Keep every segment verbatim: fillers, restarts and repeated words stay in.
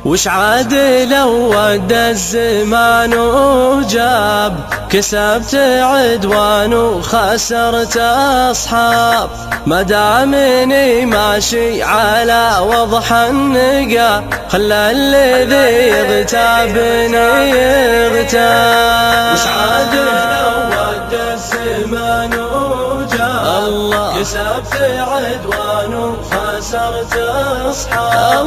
وش عاد لو ودى الزمان وجاب، كسبت عدوان وخسرت أصحاب، مدامني ماشي على وضح النقا، خلى الذي يغتابني يغتاب. وش عاد لو ودى الزمان وجاب، الله كسبت عدوان وخسرت أصحاب،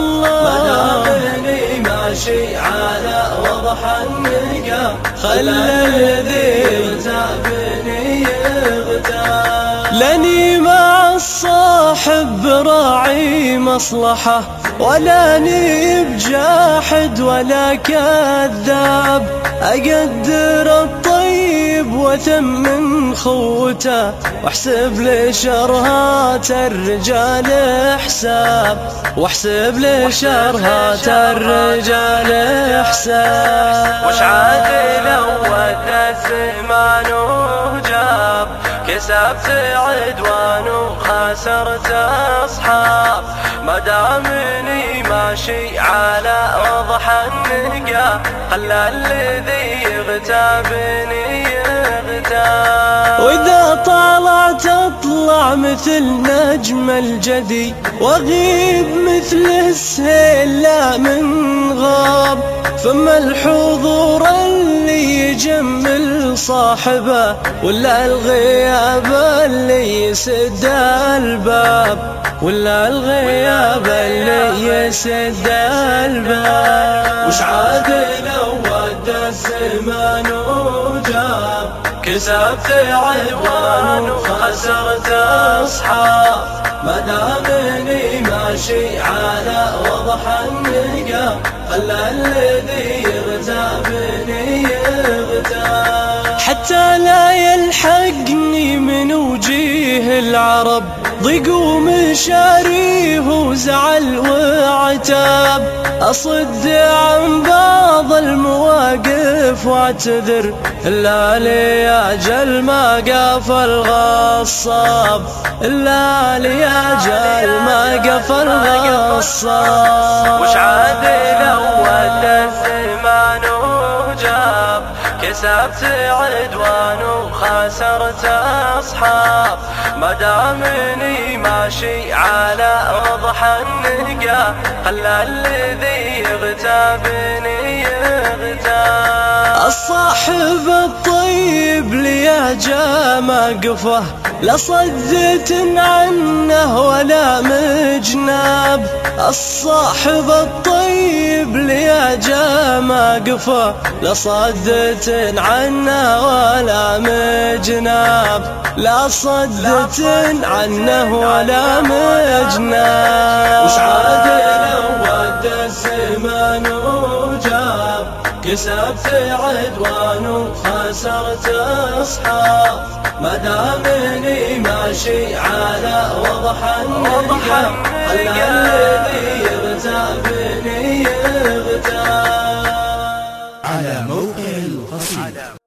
مدامني ماشي على وضح النقا، خلى الذي يغتابني يغتاب. لاني مع الصاحب براعي مصلحة، ولا ني بجاحد ولا كذاب، أقدر الطيب وثمن خوته، واحسب لشرهات الرجال حساب، واحسب لشرهات الرجال حساب. وش عاد لو ودى الزمان وجاب، كسبت عدوان وخسرت أصحاب، مدامني ماشي على وضح النقا، خلى الذي يغتابني يغتاب. وإذا طلعت أطلع مثل نجم الجدي، وأغيب مثل السيل لا من غاب، فما الحضور اللي يجمل صاحبه، ولا الغياب اللي يسد الباب، ولا الغياب اللي يسد الباب. وش عاد لو ودى الزمان وجاب، كسبت عدوان وخسرت أصحاب، مدامني ماشي على وضح النقا، خلى الذي يغتابني يغتاب. حتى لا يلحقني من وجيه العرب، ضيق ومشاريه وزعل وعتاب، أصد عن بعض المواقف واعتذر، إلا لأجل ما قف الغصاب، إلا لأجل ما قف الغصاب. وش عاد لو ودى الزمان وجاب، كسبت عدوان وخسرت أصحاب، مدامني ماشي على وضح النقا، خلى الذي يغتابني يغتاب. الصاحب الطيب لي جا موقفه، لا صدت عنه ولا مجناب، الصاحب الطيب لي جا موقفه، لا صدت عنه ولا مجناب، لا صدت عنه ولا مجناب. وش عاد لو ودى الزمان وجاب، كسبت عدوان وخسرت أصحاب، مدامني ماشي على وضح النقا، خلى الذي يغتابني يغتاب. على موقع القصيدة.